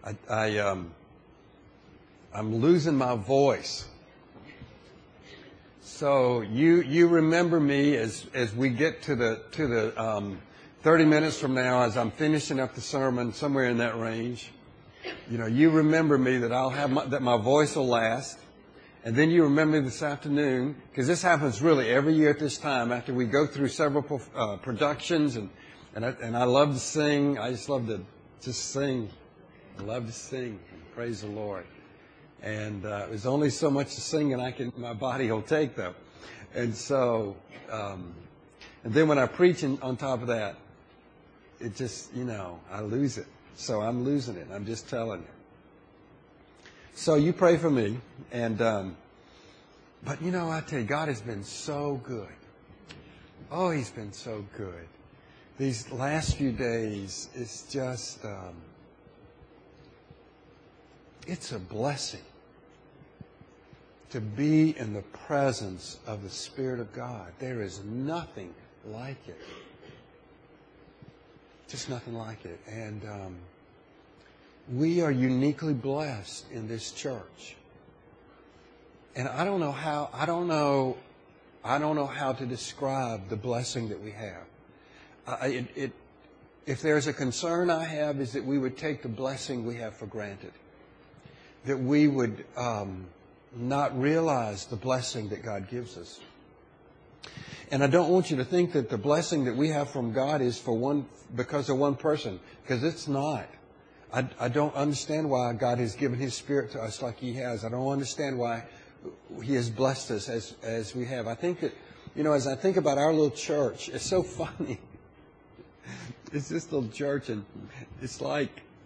I'm losing my voice. So you remember me as we get to the 30 minutes from now, as I'm finishing up the sermon, somewhere in that range. You remember me that that my voice will last. And then you remember me this afternoon, because this happens really every year at this time after we go through several productions, and I love to sing. I just love to sing. I love to sing. Praise the Lord. And there's only so much singing my body will take, though. And so, and then when I preach on top of that, it just, I lose it. So I'm losing it. I'm just telling you. So you pray for me. And, but I tell you, God has been so good. Oh, He's been so good. These last few days, it's just, it's a blessing to be in the presence of the Spirit of God. There is nothing like it. Just nothing like it. And we are uniquely blessed in this church. And I don't know how to describe the blessing that we have. If there's a concern I have, is that we would take the blessing we have for granted. That we would not realize the blessing that God gives us. And I don't want you to think that the blessing that we have from God is because of one person, because it's not. I don't understand why God has given His Spirit to us like He has. I don't understand why He has blessed us as we have. I think that, as I think about our little church, it's so funny. It's this little church, and it's like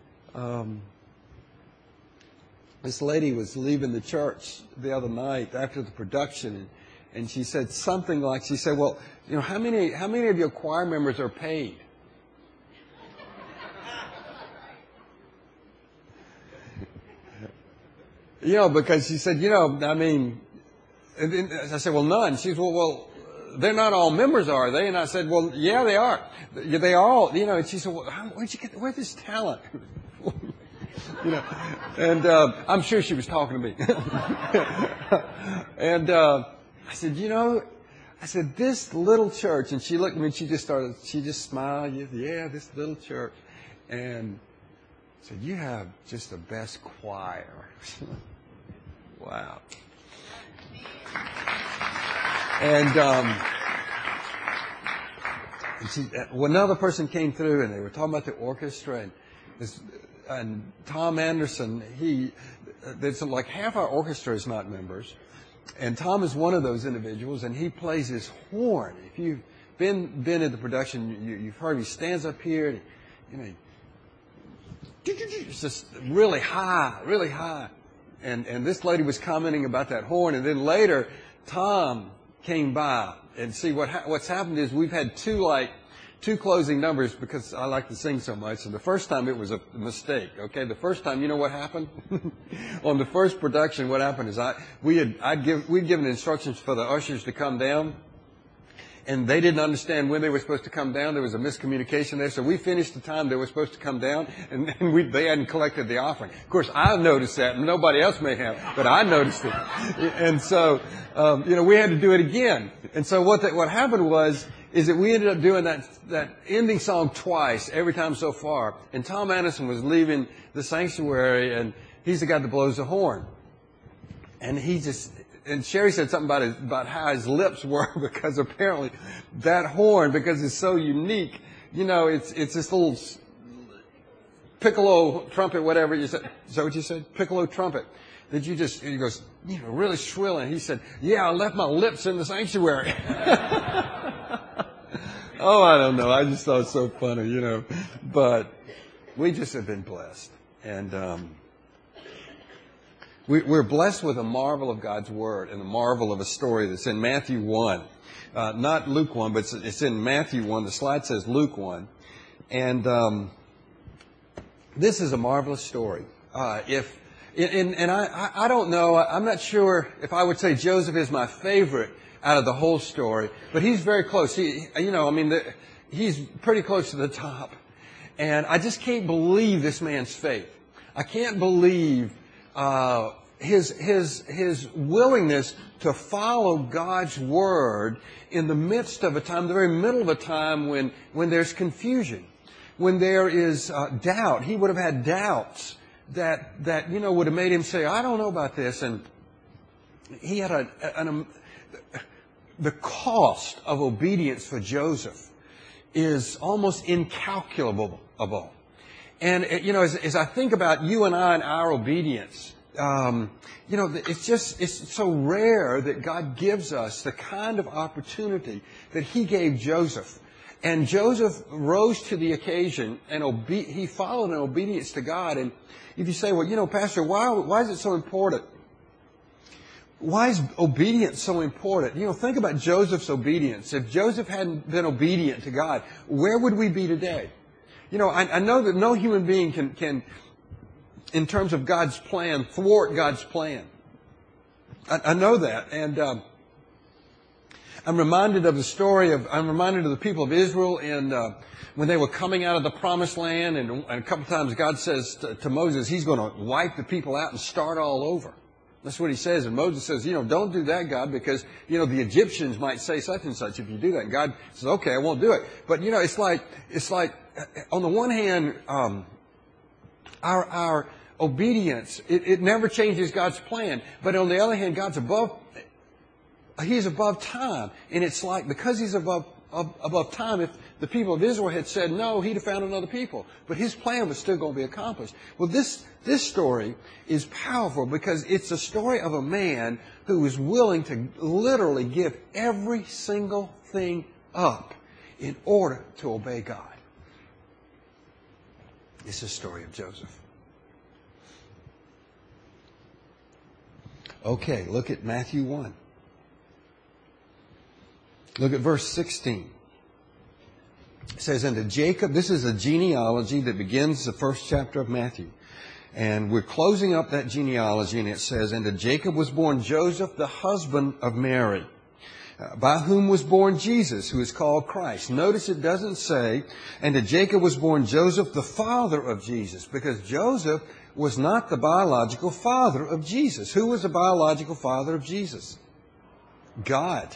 this lady was leaving the church the other night after the production, and she said something like, well, how many of your choir members are paid? Because she said, and I said, well, none. She said, well, they're not all members, are they? And I said, well, yeah, they are. They are all, and she said, well, where'd this talent? And I'm sure she was talking to me. And I said, this little church, and she looked at me and she just smiled. Yeah, this little church. And I said, you have just the best choir. Wow. And another person came through, and they were talking about the orchestra, and Tom Anderson, there's like half our orchestra is not members, and Tom is one of those individuals, and he plays his horn. If you've been in the production, you've heard he stands up here, and it's just really high. And this lady was commenting about that horn, and then later Tom came by, and see what's happened is we've had two closing numbers because I like to sing so much. And the first time it was a mistake. Okay, the first time, you know what happened? On the first production, what happened is we'd given instructions for the ushers to come down, and they didn't understand when they were supposed to come down. There was a miscommunication there. So we finished the time they were supposed to come down, and they hadn't collected the offering. Of course, I noticed that, and nobody else may have, but I noticed it. And so, we had to do it again. And so what happened is that we ended up doing that ending song twice every time so far. And Tom Anderson was leaving the sanctuary, and he's the guy that blows the horn. And and Sherry said something about how his lips were, because apparently that horn, because it's so unique, it's this little piccolo trumpet, whatever you said. Is that what you said? Piccolo trumpet. That he goes, really shrill. And he said, yeah, I left my lips in the sanctuary. Oh, I don't know. I just thought it so funny, But we just have been blessed. And we're blessed with a marvel of God's Word and a marvel of a story that's in Matthew 1. Not Luke 1, but it's in Matthew 1. The slide says Luke 1. And this is a marvelous story. I don't know, I'm not sure if I would say Joseph is my favorite out of the whole story, but he's very close. He's pretty close to the top. And I just can't believe this man's faith. I can't believe his willingness to follow God's word in the midst of a time, the very middle of a time when there's confusion, when there is doubt. He would have had doubts that would have made him say, I don't know about this. And he had the cost of obedience for Joseph is almost incalculable. And, as I think about you and I and our obedience, it's so rare that God gives us the kind of opportunity that He gave Joseph. And Joseph rose to the occasion and he followed in obedience to God. And if you say, well, Pastor, why is it so important? Why is obedience so important? Think about Joseph's obedience. If Joseph hadn't been obedient to God, where would we be today? I know that no human being can, in terms of God's plan, thwart God's plan. I know that. And I'm reminded of the people of Israel when they were coming out of the promised land. And a couple of times God says to Moses, He's going to wipe the people out and start all over. That's what He says. And Moses says, don't do that, God, because, the Egyptians might say such and such if you do that. And God says, okay, I won't do it. But, it's like, on the one hand, our obedience, it never changes God's plan. But on the other hand, He's above time. And it's like, because He's above time, if the people of Israel had said no, He'd have found another people. But His plan was still going to be accomplished. Well, this story is powerful because it's a story of a man who was willing to literally give every single thing up in order to obey God. It's the story of Joseph. Okay, look at Matthew 1. Look at verse 16. It says, and to Jacob, this is a genealogy that begins the first chapter of Matthew. And we're closing up that genealogy, and it says, and to Jacob was born Joseph, the husband of Mary, by whom was born Jesus, who is called Christ. Notice it doesn't say, and to Jacob was born Joseph, the father of Jesus, because Joseph was not the biological father of Jesus. Who was the biological father of Jesus? God.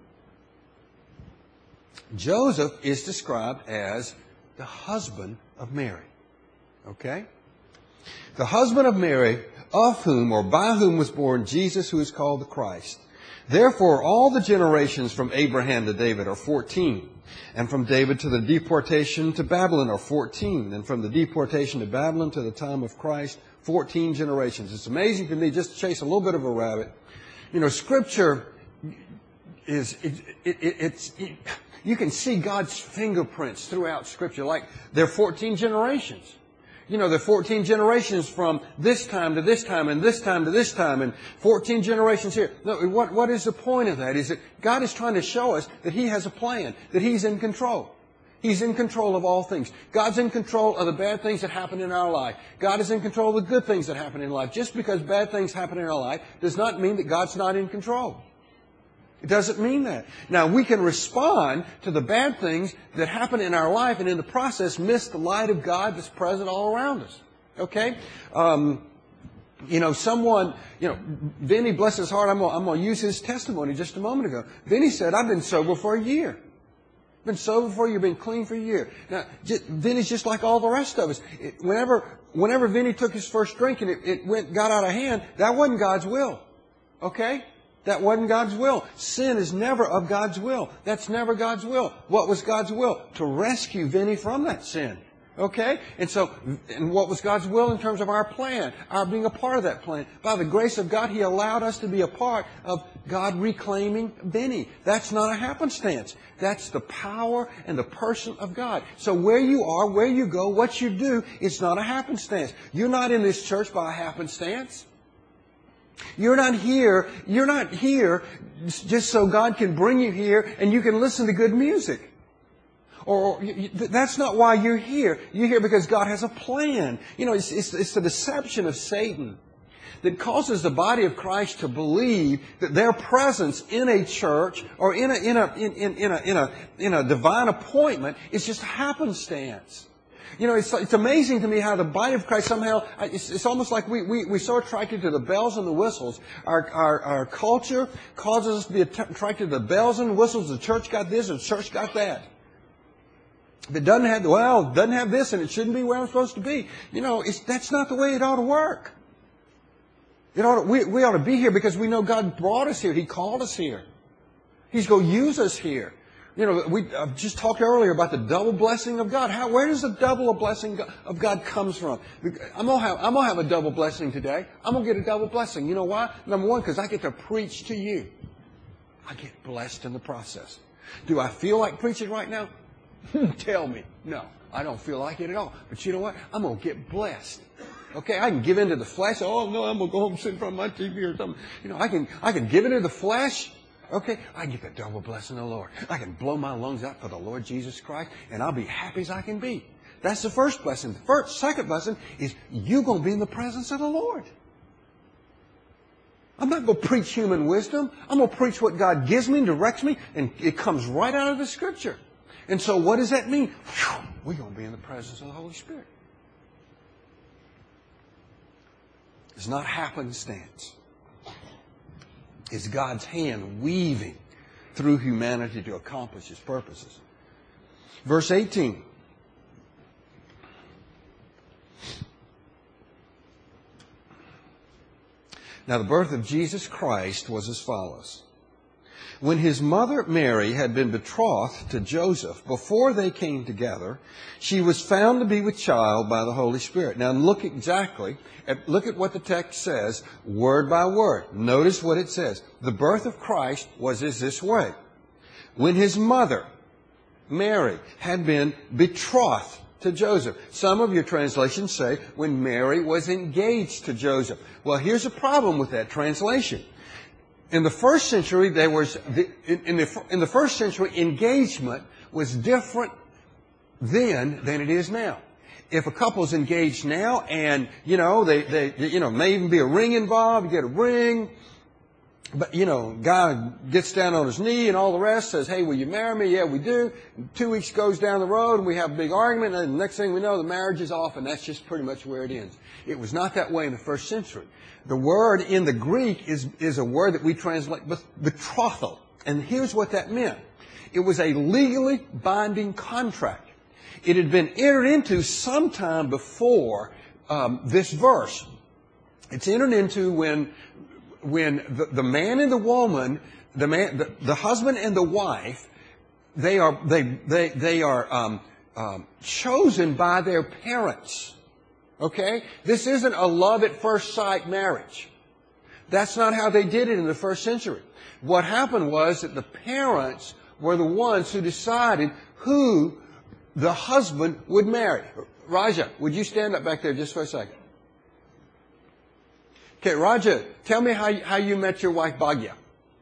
Joseph is described as the husband of Mary. Okay? The husband of Mary, of whom or by whom was born Jesus, who is called the Christ. Therefore, all the generations from Abraham to David are 14. And from David to the deportation to Babylon are 14. And from the deportation to Babylon to the time of Christ, 14 generations. It's amazing to me, just to chase a little bit of a rabbit. Scripture is, you can see God's fingerprints throughout Scripture. Like, there are 14 generations. There are 14 generations from this time to this time and this time to this time and 14 generations here. No, what is the point of that? Is that God is trying to show us that He has a plan, that He's in control. He's in control of all things. God's in control of the bad things that happen in our life. God is in control of the good things that happen in life. Just because bad things happen in our life does not mean that God's not in control. It doesn't mean that. Now, we can respond to the bad things that happen in our life and in the process miss the light of God that's present all around us. Okay? Vinny, bless his heart, I'm going to use his testimony just a moment ago. Vinny said, I've been sober for a year. Been sober for a year, been clean for a year. Now, Vinny's just like all the rest of us. Whenever Vinny took his first drink and it got out of hand, that wasn't God's will. Okay? That wasn't God's will. Sin is never of God's will. That's never God's will. What was God's will? To rescue Vinny from that sin. Okay? And what was God's will in terms of our plan? Our being a part of that plan. By the grace of God, He allowed us to be a part of God reclaiming Vinny. That's not a happenstance. That's the power and the person of God. So where you are, where you go, what you do, it's not a happenstance. You're not in this church by a happenstance. You're not here just so God can bring you here and you can listen to good music. Or that's not why you're here. You're here because God has a plan. It's the deception of Satan that causes the body of Christ to believe that their presence in a church or in a divine appointment is just happenstance. You know, it's amazing to me how the body of Christ somehow, it's almost like we're so attracted to the bells and the whistles. Our culture causes us to be attracted to the bells and whistles. The church got this and the church got that. If it doesn't have this and it shouldn't be where I'm supposed to be. You know, that's not the way it ought to work. We ought to be here because we know God brought us here. He called us here. He's going to use us here. You know, we just talked earlier about the double blessing of God. Where does the double blessing of God comes from? I'm gonna have a double blessing today. I'm gonna get a double blessing. You know why? Number one, because I get to preach to you. I get blessed in the process. Do I feel like preaching right now? Tell me. No, I don't feel like it at all. But you know what? I'm gonna get blessed. Okay, I can give into the flesh. Oh no, I'm gonna go home and sit in front of my TV or something. You know, I can give into the flesh. Okay, I get the double blessing of the Lord. I can blow my lungs out for the Lord Jesus Christ, and I'll be happy as I can be. That's the first blessing. The second blessing is you're going to be in the presence of the Lord. I'm not going to preach human wisdom. I'm going to preach what God gives me and directs me, and it comes right out of the Scripture. And so what does that mean? Whew, we're going to be in the presence of the Holy Spirit. It's not happenstance. It's God's hand weaving through humanity to accomplish His purposes. Verse 18. Now the birth of Jesus Christ was as follows. When His mother Mary had been betrothed to Joseph, before they came together, she was found to be with child by the Holy Spirit. Now look at what the text says, word by word. Notice what it says. The birth of Christ was this way. When His mother, Mary, had been betrothed to Joseph. Some of your translations say when Mary was engaged to Joseph. Well, here's a problem with that translation. In the first century, in the first century, engagement was different then than it is now. If a couple's engaged now, and they may even be a ring involved, you get a ring, but guy gets down on his knee and all the rest, says, "Hey, will you marry me?" Yeah, we do. 2 weeks goes down the road, and we have a big argument, and the next thing we know, the marriage is off, and that's just pretty much where it ends. It was not that way in the first century. The word in the Greek is a word that we translate betrothal. And here's what that meant. It was a legally binding contract. It had been entered into sometime before this verse. It's entered into when the man and the woman, the husband and the wife, they are chosen by their parents. Okay? This isn't a love at first sight marriage. That's not how they did it in the first century. What happened was that the parents were the ones who decided who the husband would marry. Raja, would you stand up back there just for a second? Okay, Raja, tell me how you met your wife Bhagya.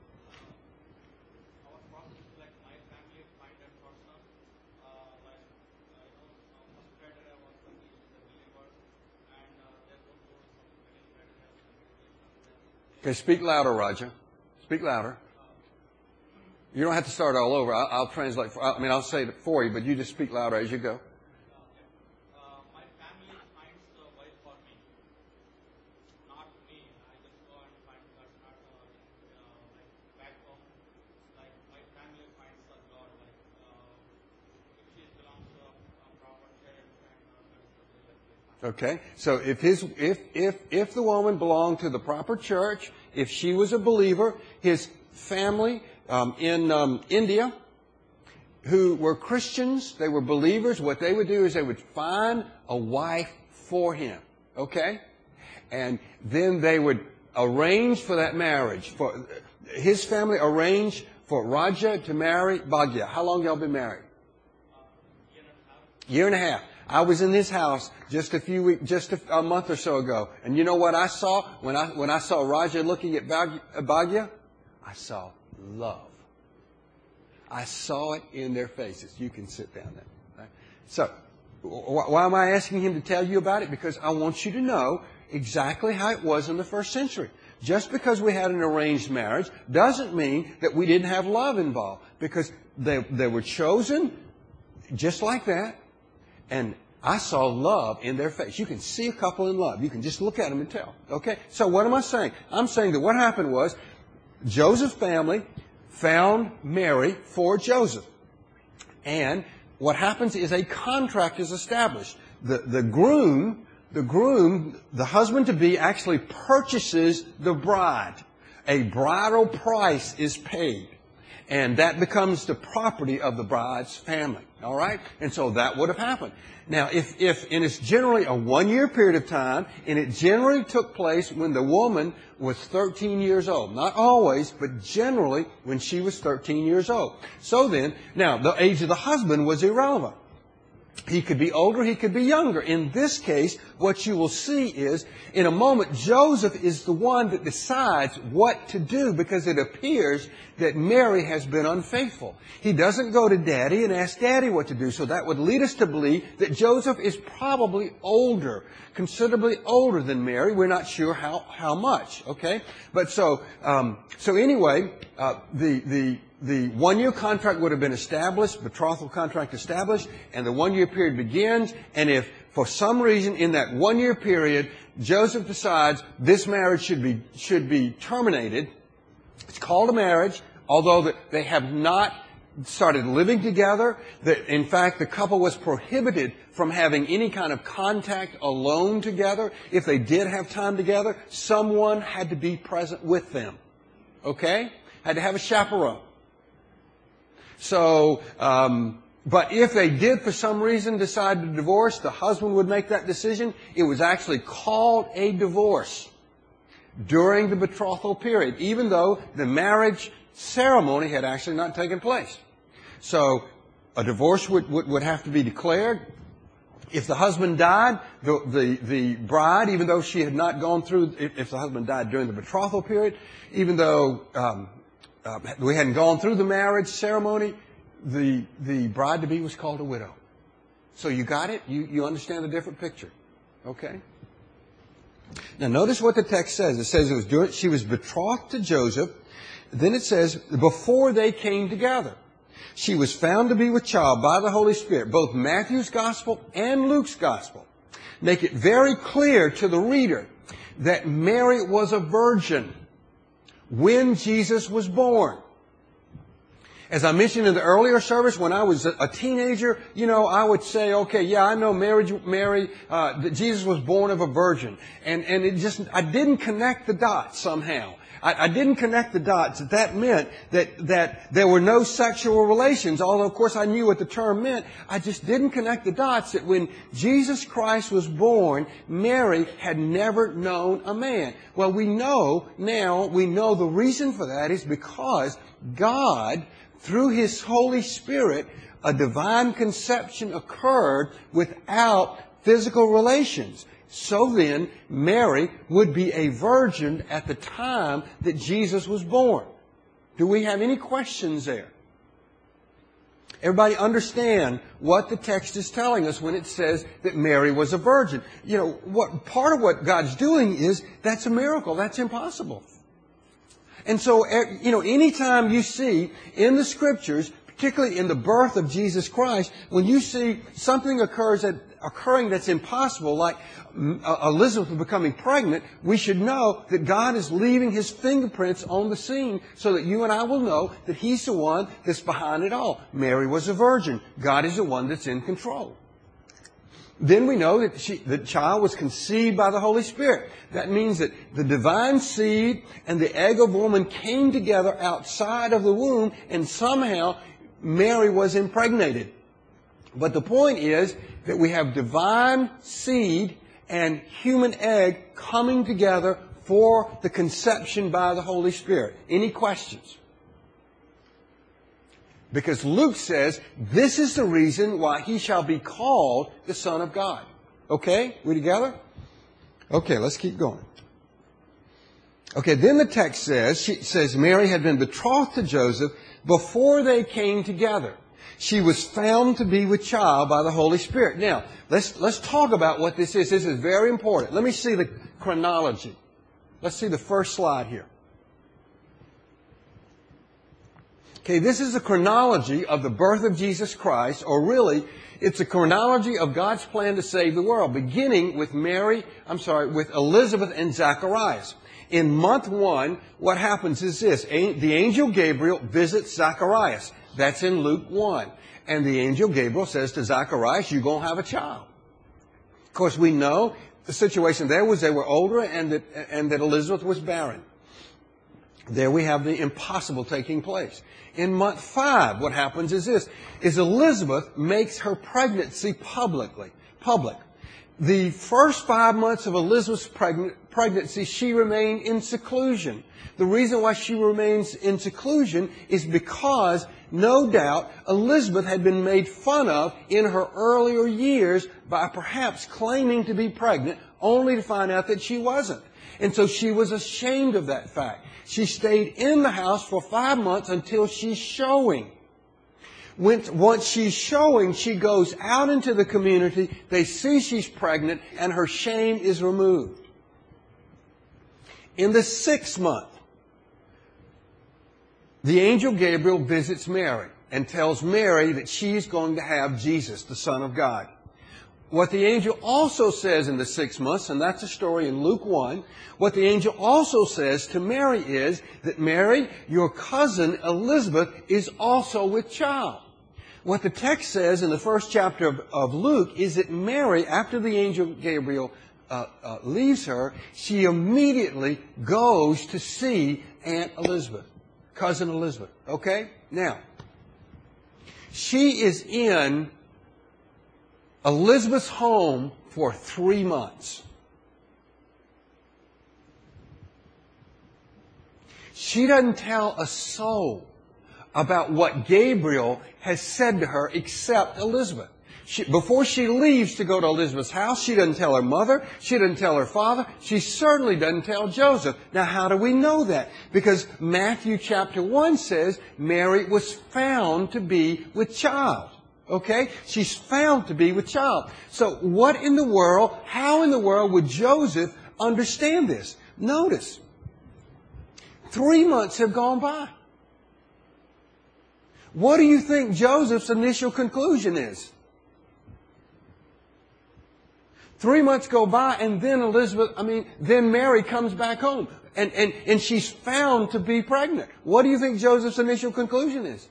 Okay, speak louder, Raja. Speak louder. You don't have to start all over. I'll translate. I'll say it for you, but you just speak louder as you go. My family finds the wife for me, not me. I just go and find God, not back home. Like my family finds the God. If she belongs to a proper church, and Okay, so if the woman belonged to the proper church, if she was a believer, his family in India, who were Christians, they were believers, what they would do is they would find a wife for him, okay? And then they would arrange for that marriage. His family arranged for Raja to marry Bhagya. How long y'all been married? Year and a half. I was in his house just a month or so ago. And you know what I saw? When I saw Raja looking at Bhagya? I saw love. I saw it in their faces. You can sit down there. Right? So, why am I asking him to tell you about it? Because I want you to know exactly how it was in the first century. Just because we had an arranged marriage doesn't mean that we didn't have love involved. Because they were chosen just like that. And I saw love in their face. You can see a couple in love. You can just look at them and tell. Okay? So what am I saying? I'm saying that what happened was Joseph's family found Mary for Joseph. And what happens is a contract is established. The groom, the husband-to-be actually purchases the bride. A bridal price is paid. And that becomes the property of the bride's family. All right? And so that would have happened. Now, and it's generally a 1-year period of time, and it generally took place when the woman was 13 years old. Not always, but generally when she was 13 years old. So then, now, the age of the husband was irrelevant. He could be older, he could be younger. In this case, what you will see is, in a moment, Joseph is the one that decides what to do because it appears that Mary has been unfaithful. He doesn't go to Daddy and ask Daddy what to do. So that would lead us to believe that Joseph is probably older, considerably older than Mary. We're not sure how much, okay? But so anyway, the 1-year contract would have been established, betrothal contract established, and the 1-year period begins. And if for some reason in that 1-year period, Joseph decides this marriage should be terminated, it's called a marriage, although they have not started living together. That in fact, the couple was prohibited from having any kind of contact alone together. If they did have time together, someone had to be present with them. Okay? Had to have a chaperone. So, but if they did for some reason decide to divorce, the husband would make that decision. It was actually called a divorce during the betrothal period, even though the marriage ceremony had actually not taken place. So a divorce would have to be declared. If the husband died, the bride, even though she had not gone through, if the husband died during the betrothal period, even though we hadn't gone through the marriage ceremony, the bride-to-be was called a widow. So you got it? You understand the different picture. Okay? Now notice what the text says. It says she was betrothed to Joseph. Then it says, before they came together. She was found to be with child by the Holy Spirit. Both Matthew's Gospel and Luke's Gospel make it very clear to the reader that Mary was a virgin when Jesus was born. As I mentioned in the earlier service, when I was a teenager, I would say, okay, yeah, I know Mary, that Jesus was born of a virgin. And I didn't connect the dots somehow. I didn't connect the dots. That meant that there were no sexual relations, although of course I knew what the term meant. I just didn't connect the dots that when Jesus Christ was born, Mary had never known a man. Well, we know the reason for that is because God, through His Holy Spirit, a divine conception occurred without physical relations. So then, Mary would be a virgin at the time that Jesus was born. Do we have any questions there? Everybody understand what the text is telling us when it says that Mary was a virgin. Part of what God's doing is, that's a miracle. That's impossible. And so, anytime you see in the Scriptures, particularly in the birth of Jesus Christ, when you see something occurring that's impossible, like Elizabeth becoming pregnant, we should know that God is leaving His fingerprints on the scene so that you and I will know that He's the one that's behind it all. Mary was a virgin. God is the one that's in control. Then we know that the child was conceived by the Holy Spirit. That means that the divine seed and the egg of woman came together outside of the womb, and somehow Mary was impregnated. But the point is that we have divine seed and human egg coming together for the conception by the Holy Spirit. Any questions? Because Luke says, this is the reason why He shall be called the Son of God. Okay? We together? Okay, let's keep going. Okay, then the text says Mary had been betrothed to Joseph before they came together. She was found to be with child by the Holy Spirit. Now, let's talk about what this is. This is very important. Let me see the chronology. Let's see the first slide here. Okay, this is a chronology of the birth of Jesus Christ, or really, it's a chronology of God's plan to save the world, beginning with with Elizabeth and Zacharias. In month 1, what happens is this. The angel Gabriel visits Zacharias. That's in Luke 1. And the angel Gabriel says to Zacharias, you're going to have a child. Of course, we know the situation there was they were older and that Elizabeth was barren. There we have the impossible taking place. In month 5, what happens is this, is Elizabeth makes her pregnancy public. The first 5 months of Elizabeth's pregnancy, she remained in seclusion. The reason why she remains in seclusion is because, no doubt, Elizabeth had been made fun of in her earlier years by perhaps claiming to be pregnant, only to find out that she wasn't. And so she was ashamed of that fact. She stayed in the house for 5 months until she's showing. Once she's showing, she goes out into the community. They see she's pregnant, and her shame is removed. In the 6th month, the angel Gabriel visits Mary and tells Mary that she's going to have Jesus, the Son of God. What the angel also says in the 6 months, and that's a story in Luke 1, what the angel also says to Mary is that, Mary, your cousin Elizabeth is also with child. What the text says in the first chapter of Luke is that Mary, after the angel Gabriel leaves her, she immediately goes to see Aunt Elizabeth, cousin Elizabeth. Okay? Now, she is in Elizabeth's home for 3 months. She doesn't tell a soul about what Gabriel has said to her except Elizabeth. Before she leaves to go to Elizabeth's house, she doesn't tell her mother. She doesn't tell her father. She certainly doesn't tell Joseph. Now, how do we know that? Because Matthew chapter 1 says Mary was found to be with child. Okay? She's found to be with child. So how in the world would Joseph understand this? Notice, 3 months have gone by. What do you think Joseph's initial conclusion is? 3 months go by, and then Mary comes back home. And she's found to be pregnant. What do you think Joseph's initial conclusion is?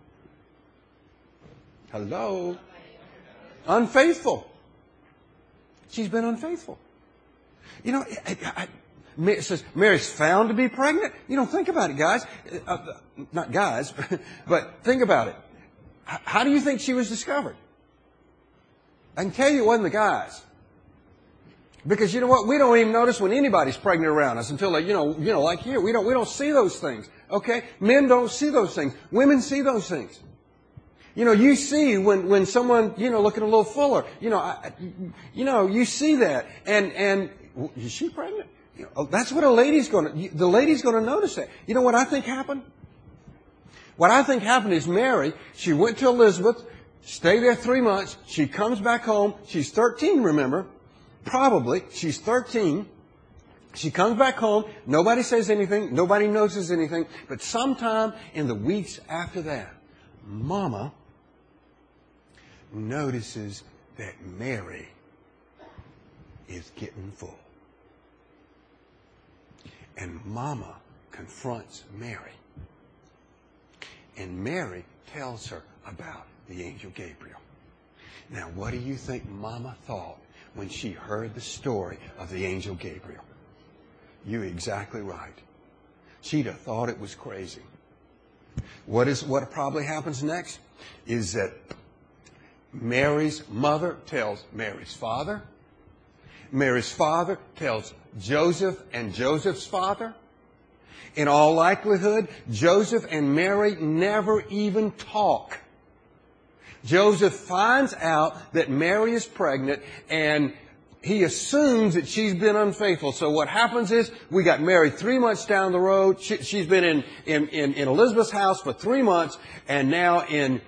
Hello? Unfaithful. She's been unfaithful. You know, it says Mary's found to be pregnant. You know, think about it, guys. Not guys, but think about it. How do you think she was discovered? I can tell you it wasn't the guys. Because you know what? We don't even notice when anybody's pregnant around us until like here. We don't see those things. Okay? Men don't see those things. Women see those things. You know, you see when someone, looking a little fuller, you see that. And is she pregnant? That's what the lady's going to notice that. You know what I think happened? What I think happened is Mary, she went to Elizabeth, stayed there 3 months. She comes back home. She's 13, remember? Probably. She's 13. She comes back home. Nobody says anything. Nobody notices anything. But sometime in the weeks after that, Mama notices that Mary is getting full. And Mama confronts Mary. And Mary tells her about the angel Gabriel. Now, what do you think Mama thought when she heard the story of the angel Gabriel? You're exactly right. She'd have thought it was crazy. What probably happens next is that Mary's mother tells Mary's father. Mary's father tells Joseph and Joseph's father. In all likelihood, Joseph and Mary never even talk. Joseph finds out that Mary is pregnant, and he assumes that she's been unfaithful. So what happens is, we got Mary 3 months down the road. She's been in Elizabeth's house for 3 months, and now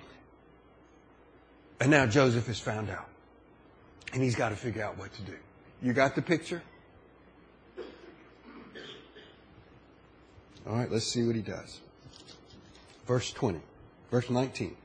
Joseph has found out. And he's got to figure out what to do. You got the picture? All right, let's see what he does. Verse 20. Verse 19.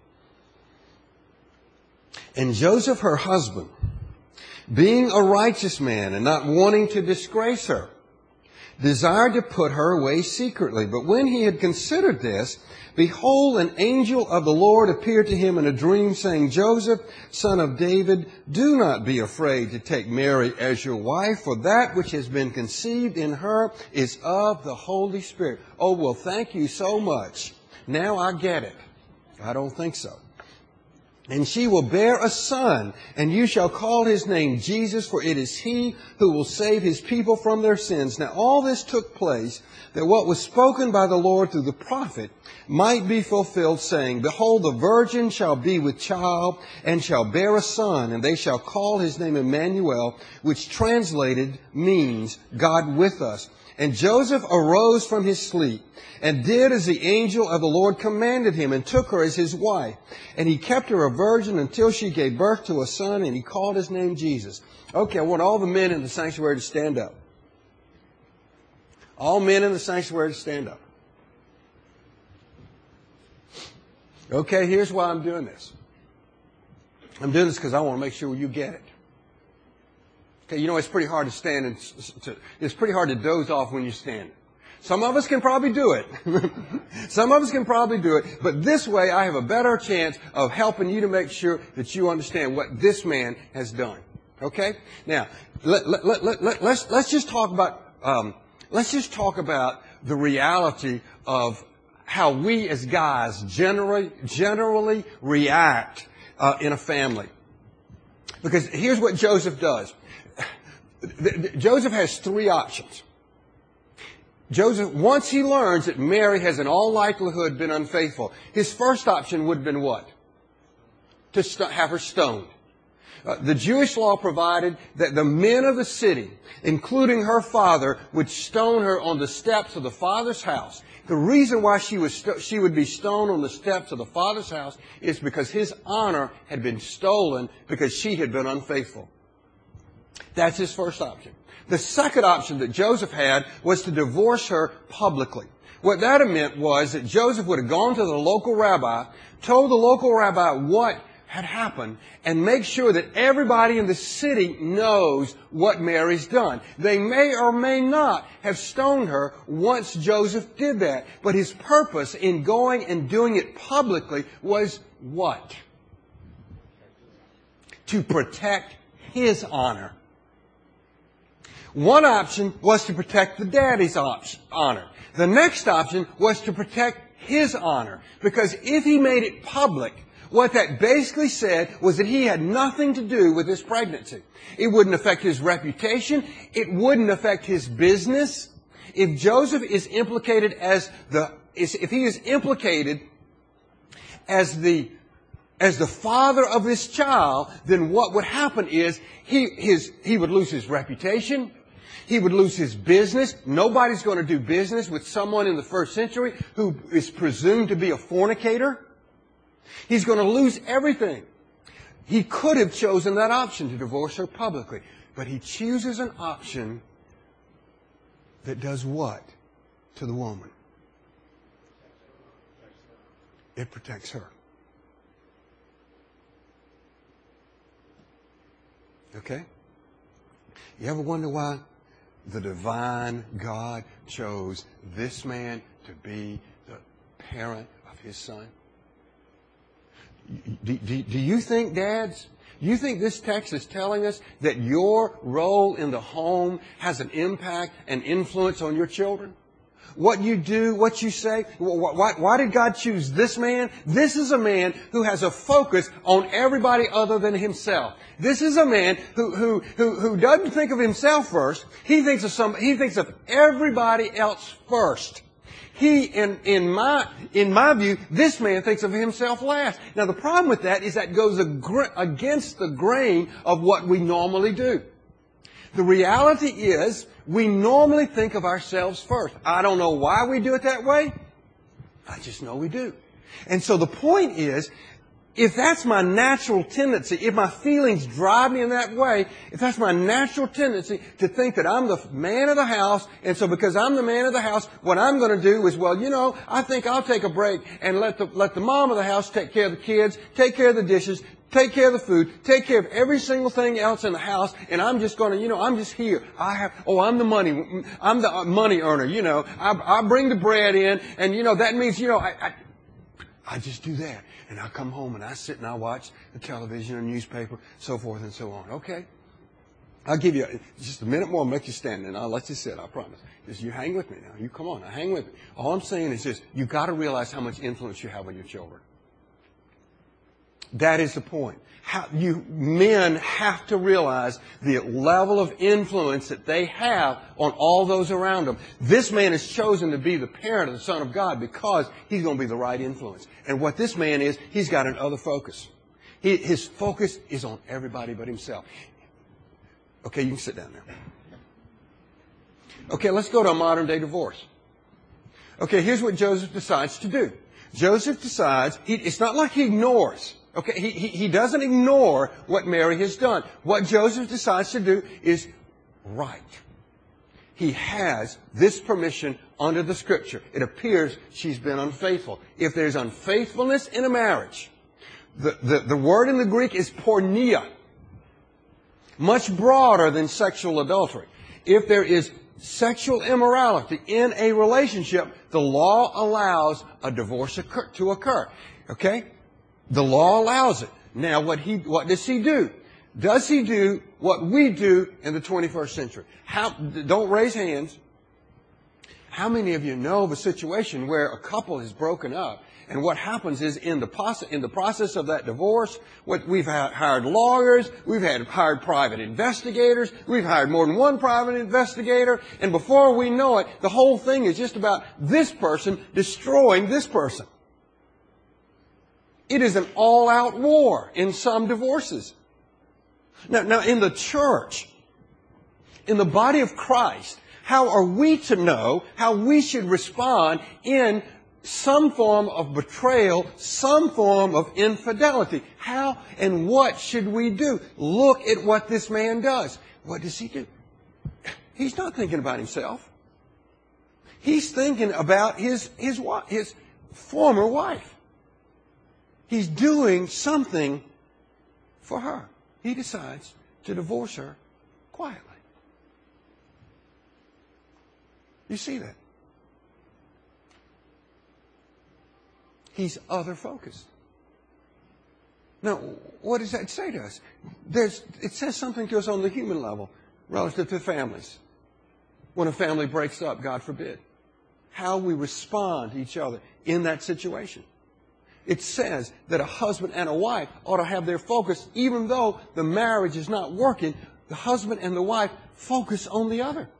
And Joseph, her husband, being a righteous man and not wanting to disgrace her, desired to put her away secretly. But when he had considered this, behold, an angel of the Lord appeared to him in a dream, saying, Joseph, son of David, do not be afraid to take Mary as your wife, for that which has been conceived in her is of the Holy Spirit. Oh, well, thank you so much. Now I get it. I don't think so. And she will bear a son, and you shall call his name Jesus, for it is he who will save his people from their sins. Now all this took place, that what was spoken by the Lord through the prophet might be fulfilled, saying, Behold, the virgin shall be with child, and shall bear a son, and they shall call his name Emmanuel, which translated means God with us. And Joseph arose from his sleep, and did as the angel of the Lord commanded him, and took her as his wife. And he kept her a virgin until she gave birth to a son, and he called his name Jesus. Okay, I want all the men in the sanctuary to stand up. All men in the sanctuary to stand up. Okay, here's why I'm doing this. I'm doing this because I want to make sure you get it. Okay, you know, it's pretty hard to stand and it's pretty hard to doze off when you stand. Some of us can probably do it. Some of us can probably do it. But this way, I have a better chance of helping you to make sure that you understand what this man has done. Okay? Now, let's just talk about the reality of how we as guys generally react in a family. Because here's what Joseph does. Joseph has three options. Joseph, once he learns that Mary has in all likelihood been unfaithful, his first option would have been what? To have her stoned. The Jewish law provided that the men of the city, including her father, would stone her on the steps of the father's house. The reason why she would be stoned on the steps of the father's house is because his honor had been stolen because she had been unfaithful. That's his first option. The second option that Joseph had was to divorce her publicly. What that meant was that Joseph would have gone to the local rabbi, told the local rabbi what had happened, and make sure that everybody in the city knows what Mary's done. They may or may not have stoned her once Joseph did that. But his purpose in going and doing it publicly was what? To protect his honor. One option was to protect the daddy's honor. The next option was to protect his honor. Because if he made it public, what that basically said was that he had nothing to do with this pregnancy. It wouldn't affect his reputation. It wouldn't affect his business. If Joseph is implicated if he is implicated as the father of this child, then what would happen is he would lose his reputation. He would lose his business. Nobody's going to do business with someone in the first century who is presumed to be a fornicator. He's going to lose everything. He could have chosen that option to divorce her publicly. But he chooses an option that does what to the woman? It protects her. Okay? You ever wonder why the divine God chose this man to be the parent of his son? Do you think, dads, you think this text is telling us that your role in the home has an impact and influence on your children? What you do, what you say, why did God choose this man? This is a man who has a focus on everybody other than himself. This is a man who doesn't think of himself first. He thinks of everybody else first. In my view, this man thinks of himself last. Now the problem with that is that goes against the grain of what we normally do. The reality is, we normally think of ourselves first. I don't know why we do it that way. I just know we do. And so the point is, if that's my natural tendency, if my feelings drive me in that way, if that's my natural tendency to think that I'm the man of the house, and so because I'm the man of the house, what I'm going to do is, well, I think I'll take a break and let the mom of the house take care of the kids, take care of the dishes, take care of the food, take care of every single thing else in the house, and I'm just going to, I'm just here. I'm the money earner, I bring the bread in, and, that means, I just do that. And I come home and I sit and I watch the television or newspaper, so forth and so on. Okay? I'll give you just a minute more, I'll make you stand, and I'll let you sit, I promise. Just you hang with me now. You come on, now hang with me. All I'm saying is this, you've got to realize how much influence you have on your children. That is the point. Men have to realize the level of influence that they have on all those around them. This man is chosen to be the parent of the Son of God because he's going to be the right influence. And what this man is, he's got an other focus. His focus is on everybody but himself. Okay, you can sit down now. Okay, let's go to a modern day divorce. Okay, here's what Joseph decides to do. Joseph decides, it's not like he ignores. Okay, he doesn't ignore what Mary has done. What Joseph decides to do is right. He has this permission under the Scripture. It appears she's been unfaithful. If there's unfaithfulness in a marriage, the word in the Greek is porneia, much broader than sexual adultery. If there is sexual immorality in a relationship, the law allows a divorce to occur. Okay? The law allows it. Now, what does he do? Does he do what we do in the 21st century? Don't raise hands. How many of you know of a situation where a couple is broken up, and what happens is in the process of that divorce, we've hired lawyers, we've hired private investigators, we've hired more than one private investigator, and before we know it, the whole thing is just about this person destroying this person. It is an all-out war in some divorces. Now, in the church, in the body of Christ, how are we to know how we should respond in some form of betrayal, some form of infidelity? How and what should we do? Look at what this man does. What does he do? He's not thinking about himself. He's thinking about his former wife. He's doing something for her. He decides to divorce her quietly. You see that? He's other focused. Now, what does that say to us? It says something to us on the human level relative to families. When a family breaks up, God forbid. How we respond to each other in that situation. It says that a husband and a wife ought to have their focus, even though the marriage is not working, the husband and the wife focus on the other.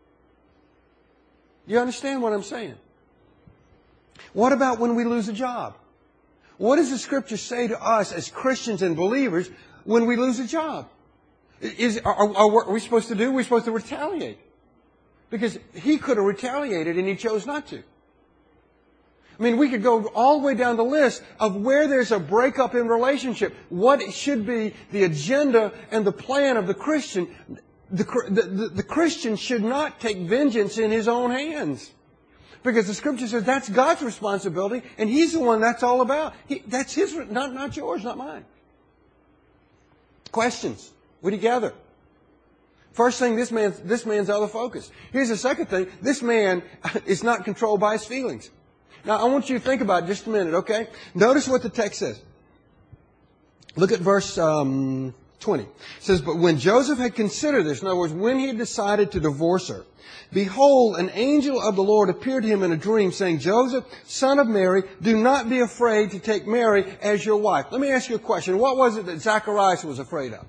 You understand what I'm saying? What about when we lose a job? What does the Scripture say to us as Christians and believers when we lose a job? Are we supposed to do? We're supposed to retaliate. Because he could have retaliated and he chose not to. I mean, we could go all the way down the list of where there's a breakup in relationship. What should be the agenda and the plan of the Christian? The Christian should not take vengeance in his own hands. Because the Scripture says that's God's responsibility, and He's the one that's all about. That's His, not yours, not mine. Questions? We together. First thing, this man's other focus. Here's the second thing. This man is not controlled by his feelings. Now, I want you to think about it just a minute, okay? Notice what the text says. Look at verse 20. It says, but when Joseph had considered this, in other words, when he had decided to divorce her, behold, an angel of the Lord appeared to him in a dream, saying, Joseph, son of Mary, do not be afraid to take Mary as your wife. Let me ask you a question. What was it that Zacharias was afraid of?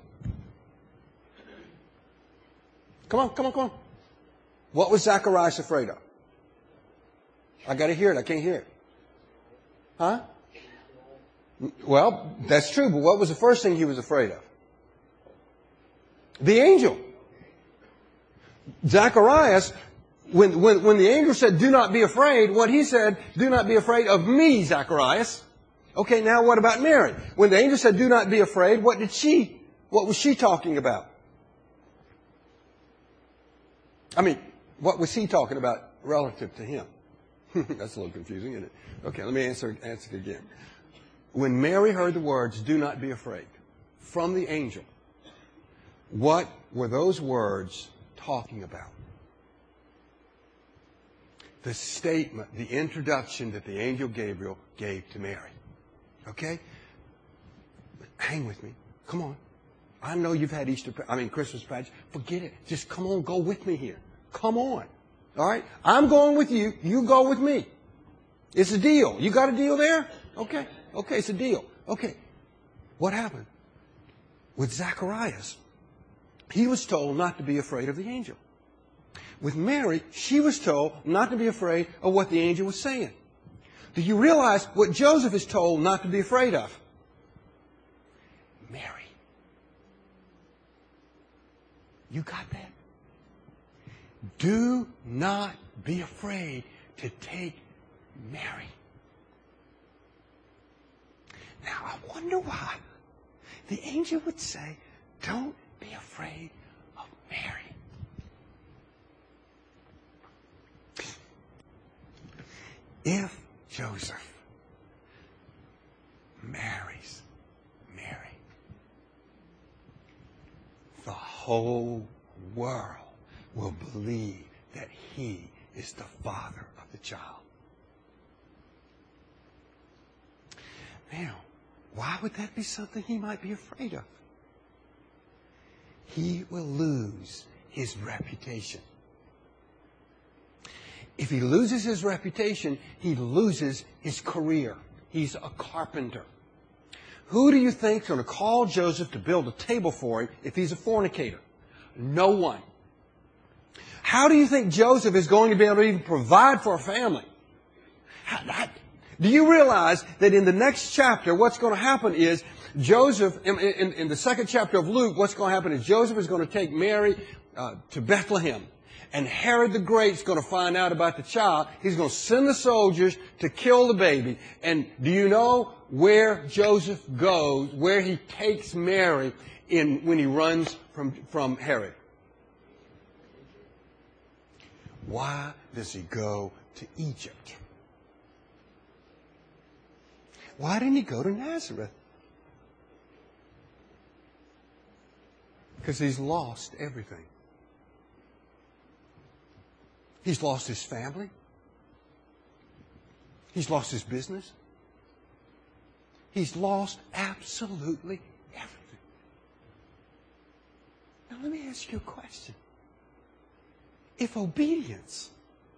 Come on. What was Zacharias afraid of? I got to hear it. I can't hear it. Huh? Well, that's true, but what was the first thing he was afraid of? The angel. Zacharias, when the angel said, do not be afraid, what he said, do not be afraid of me, Zacharias. Okay, now what about Mary? When the angel said, do not be afraid, what was she talking about? I mean, what was he talking about relative to him? That's a little confusing, isn't it? Okay, let me answer it again. When Mary heard the words, do not be afraid, from the angel, what were those words talking about? The statement, the introduction that the angel Gabriel gave to Mary. Okay? Hang with me. Come on. I know you've had Christmas pageant. Forget it. Just come on, go with me here. Come on. All right? I'm going with you. You go with me. It's a deal. You got a deal there? Okay. Okay, it's a deal. Okay. What happened? With Zacharias, he was told not to be afraid of the angel. With Mary, she was told not to be afraid of what the angel was saying. Do you realize what Joseph is told not to be afraid of? Mary. You got that? Do not be afraid to take Mary. Now, I wonder why the angel would say, don't be afraid of Mary. If Joseph marries Mary, the whole world will believe that he is the father of the child. Now, why would that be something he might be afraid of? He will lose his reputation. If he loses his reputation, he loses his career. He's a carpenter. Who do you think is going to call Joseph to build a table for him if he's a fornicator? No one. How do you think Joseph is going to be able to even provide for a family? Do you realize that in the next chapter, what's going to happen is Joseph, in the second chapter of Luke, what's going to happen is Joseph is going to take Mary to Bethlehem. And Herod the Great is going to find out about the child. He's going to send the soldiers to kill the baby. And do you know where Joseph goes, where he takes Mary when he runs from Herod? Why does he go to Egypt? Why didn't he go to Nazareth? Because he's lost everything. He's lost his family. He's lost his business. He's lost absolutely everything. Now let me ask you a question. If obedience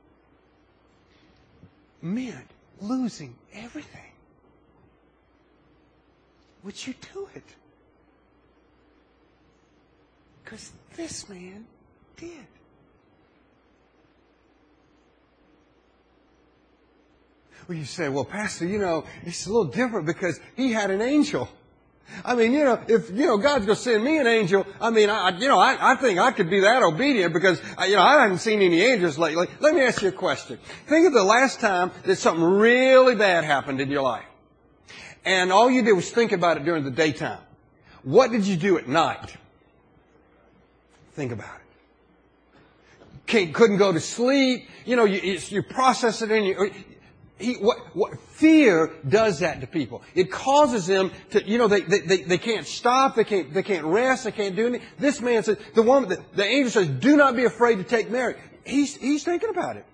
meant losing everything, would you do it? Because this man did. Well, you say, well, Pastor, it's a little different because he had an angel. I mean, if, God's going to send me an angel, I think I could be that obedient because, I haven't seen any angels lately. Let me ask you a question. Think of the last time that something really bad happened in your life. And all you did was think about it during the daytime. What did you do at night? Think about it. Couldn't go to sleep. You process it in your... What fear does that to people. It causes them to, they can't stop, they can't rest, they can't do anything. This man says, the angel says, do not be afraid to take Mary. He's thinking about it.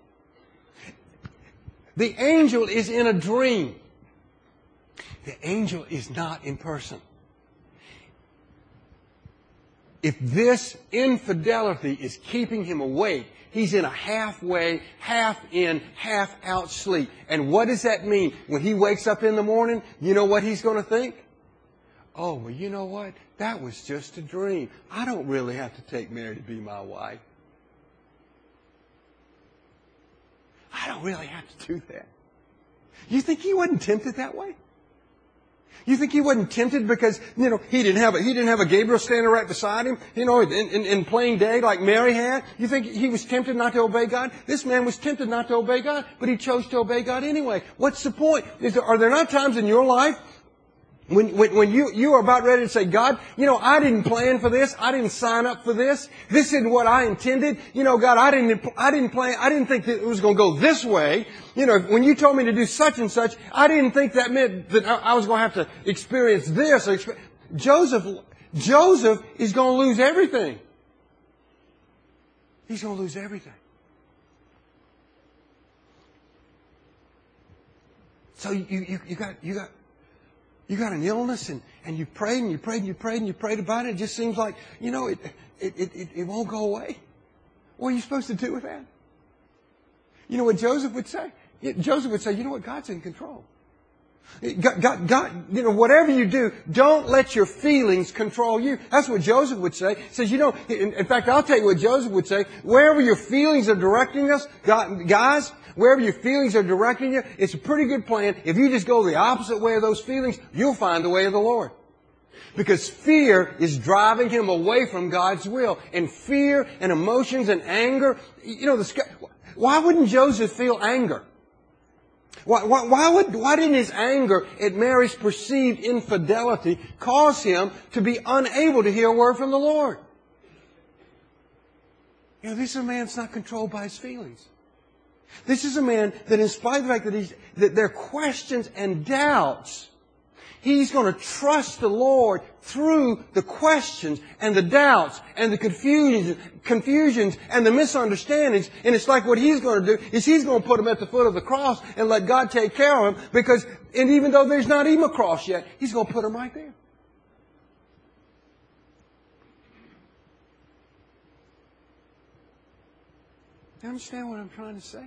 The angel is in a dream. The angel is not in person. If this infidelity is keeping him awake, he's in a halfway, half in, half out sleep. And what does that mean? When he wakes up in the morning, you know what he's going to think? Oh, well, you know what? That was just a dream. I don't really have to take Mary to be my wife. I don't really have to do that. You think he wasn't tempted that way? You think he wasn't tempted because, he didn't have a Gabriel standing right beside him, in plain day like Mary had? You think he was tempted not to obey God? This man was tempted not to obey God, but he chose to obey God anyway. What's the point? Are there not times in your life when you are about ready to say, God, I didn't plan for this. I didn't sign up for this. This isn't what I intended. God, I didn't think that it was going to go this way. When you told me to do such and such, I didn't think that meant that I was going to have to experience this. Joseph is going to lose everything. He's going to lose everything. So you got an illness and you prayed and you prayed and you prayed and you prayed about it. It just seems like, it won't go away. What are you supposed to do with that? You know what Joseph would say? Joseph would say, you know what? God's in control. God, whatever you do, don't let your feelings control you. That's what Joseph would say. He says, in fact, I'll tell you what Joseph would say. Wherever your feelings are directing us, guys, wherever your feelings are directing you, it's a pretty good plan. If you just go the opposite way of those feelings, you'll find the way of the Lord. Because fear is driving him away from God's will. And fear and emotions and anger, why wouldn't Joseph feel anger? Why didn't his anger at Mary's perceived infidelity cause him to be unable to hear a word from the Lord? This is a man that's not controlled by his feelings. This is a man that, in spite of the fact that there are questions and doubts, he's going to trust the Lord through the questions and the doubts and the confusions and the misunderstandings. And it's like what he's going to do is he's going to put him at the foot of the cross and let God take care of him and even though there's not even a cross yet, he's going to put him right there. You understand what I'm trying to say?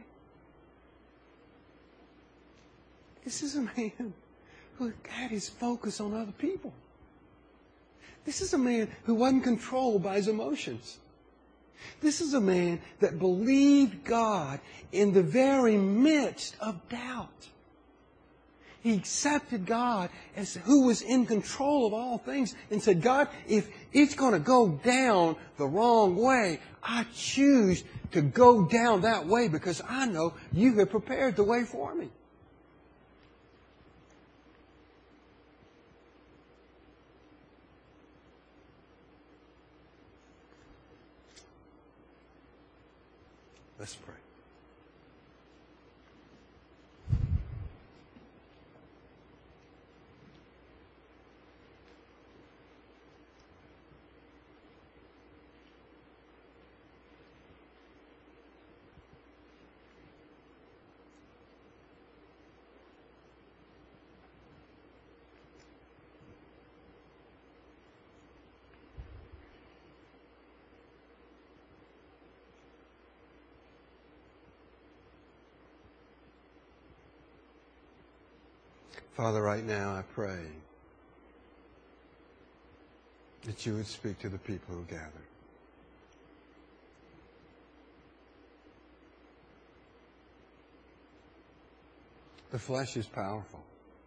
This is a man who had his focus on other people. This is a man who wasn't controlled by his emotions. This is a man that believed God in the very midst of doubt. He accepted God as who was in control of all things and said, God, if it's going to go down the wrong way, I choose to go down that way because I know you have prepared the way for me. Let's pray. Father, right now I pray that you would speak to the people who gather. The flesh is powerful.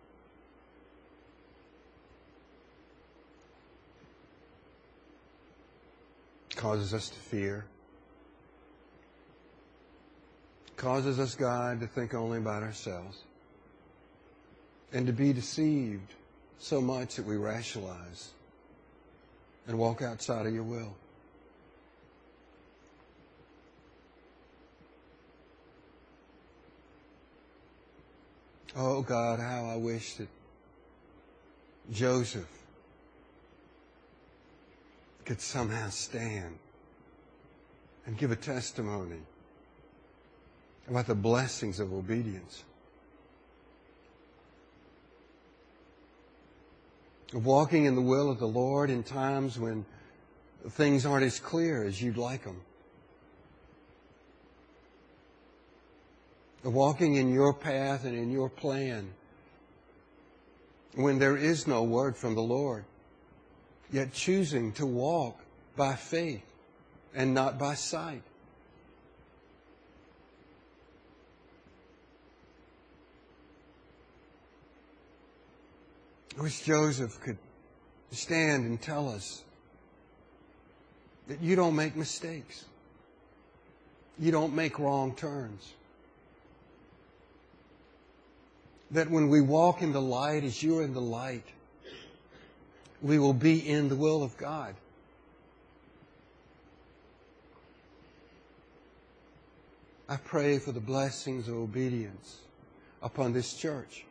It causes us to fear. It causes us, God, to think only about ourselves. And to be deceived so much that we rationalize and walk outside of your will. Oh God, how I wish that Joseph could somehow stand and give a testimony about the blessings of obedience. Of walking in the will of the Lord in times when things aren't as clear as you'd like them. Of walking in your path and in your plan when there is no word from the Lord, yet choosing to walk by faith and not by sight. I wish Joseph could stand and tell us that you don't make mistakes. You don't make wrong turns. That when we walk in the light as you're in the light, we will be in the will of God. I pray for the blessings of obedience upon this church.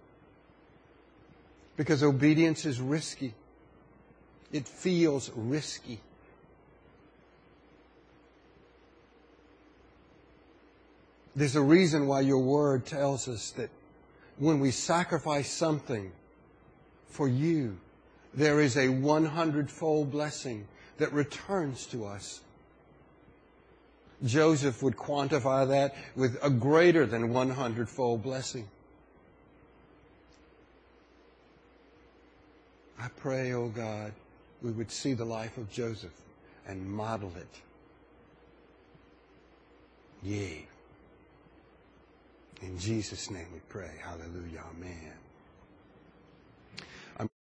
Because obedience is risky. It feels risky. There's a reason why your word tells us that when we sacrifice something for you, there is a 100-fold blessing that returns to us. Joseph would quantify that with a greater than 100-fold blessing. I pray, oh God, we would see the life of Joseph and model it. Yea. In Jesus' name we pray. Hallelujah. Amen.